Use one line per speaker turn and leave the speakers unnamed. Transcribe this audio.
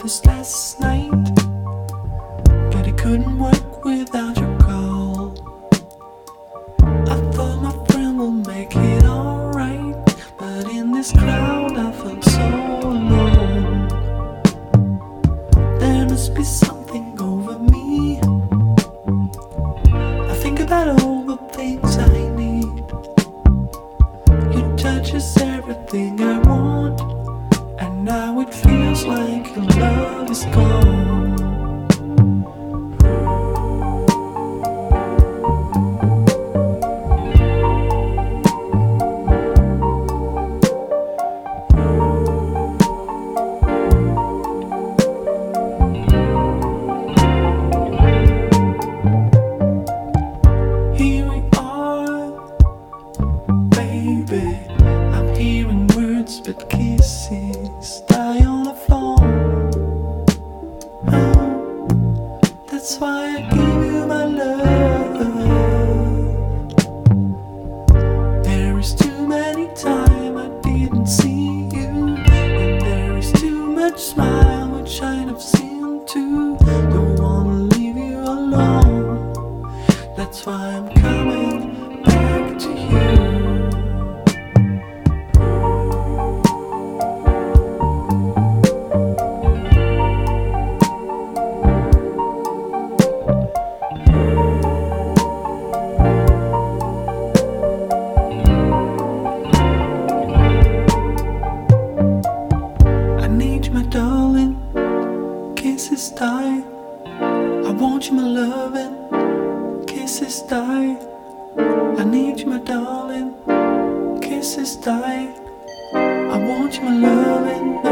promised last night, but it couldn't work without your call. I thought my friend would make it alright, but in this crowd I felt so alone. There must be something over me. I think about all the things I need. Your touch is everything I want, and now it feels like your love is gone. Here we are, baby. I'm hearing words, but kisses die on the phone. Oh, that's why I give you my love. There is too many times I didn't see you, and there is too much smile which I've seen too. Don't wanna leave you alone. That's why I'm coming back to you. I need you, my darling. Kisses die. I want you, my loving. Kisses die. I need you, my darling. Kisses die. I want you, my loving.